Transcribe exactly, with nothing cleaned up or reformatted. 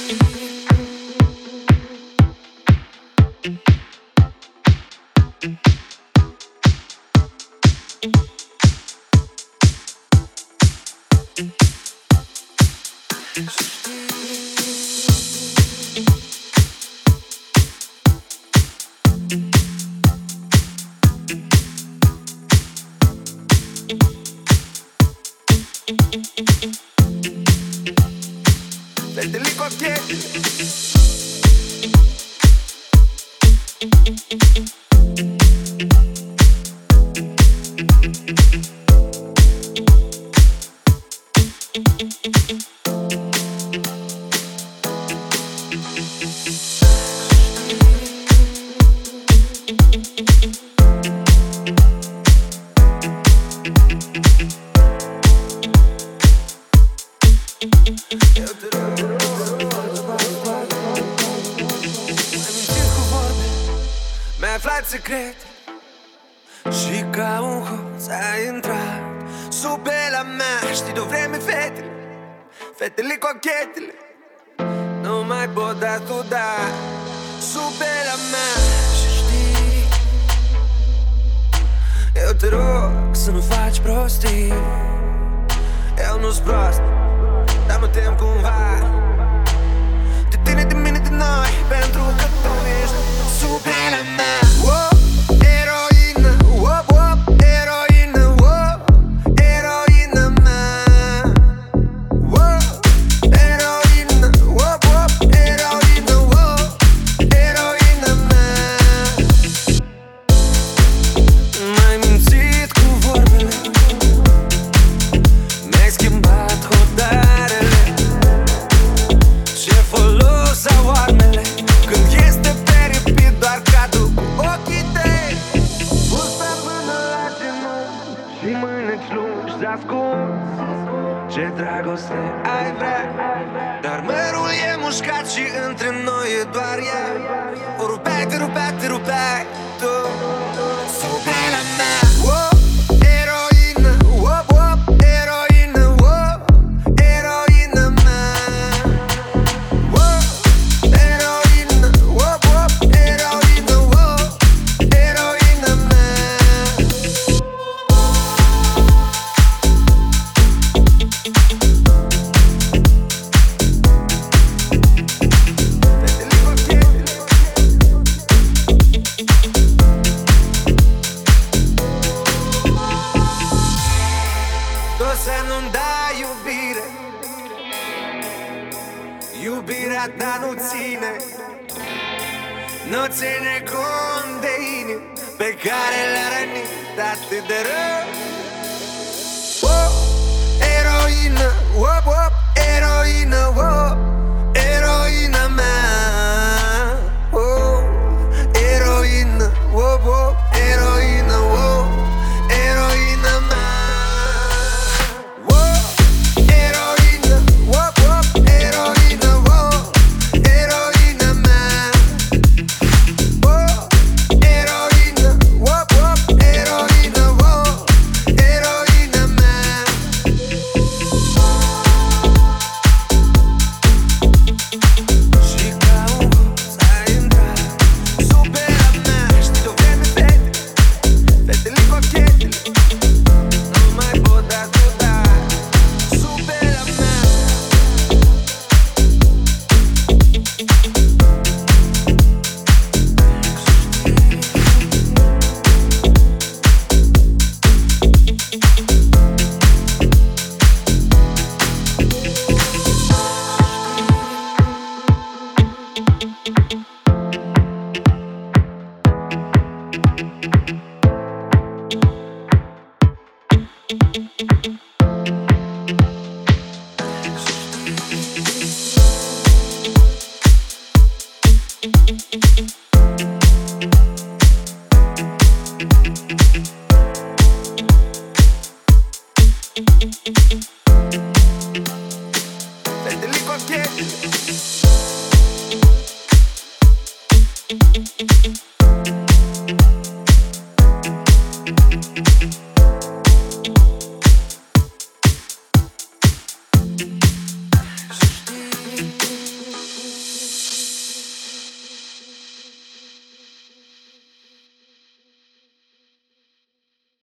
Fetele cochete. Eu te rog, mi-ai aflat secrete și ca un hoț ai intrat sub pielea mea. Știi de-o vreme fetele, fetele cochetele nu mai pot da tu da sub pielea mea. Și știi, eu te rog să nu faci prostii. Eu nu-s prost, dar mă tem cumva de tine, de mine, de noi, pentru că tu ești sub pielea mea. Wow, eroină, wow, wow, eroină, wow, eroină mea. Wow, eroină, wow, wow, eroină, wow, eroină mea. M-ai mințit cu vorbele, mi-ai schimbat hotarele. Ce folos au armele când este peripit doar cadru cu ochii tăi. Bursa până la genunchi și mâineci lungi ascunzi. Ce dragoste ai vrea, dar mărul e mușcat și între noi e doar ea. O rupeai, te rupeai, te rupeai tu sub pielea mea. Wow, eroină, wow, wow, eroină, wow, eroină mea. Wow, eroină, wow, wow, eroină, wow, eroină mea. Fetele cochete. Tu să nu-mi dai iubire, iubirea ta nu ține, nu ține cont de inimi pe care le-a rănit atât de rău. Wow, eroină, wow, wow, eroină, wow, eroină mea. Wow, eroină, wow, wow, eroină, wow, eroină mea. Wow, eroină, wow, wow, eroină, wow, eroină mea. Wow, eroină, wow, wow, eroină, wow, eroină mea. Și ca un hoț ai intrat sub pielea mea. Știi de-o vreme fetele, fetele cochetele nu mai pot da tu da sub pielea mea. Thank you.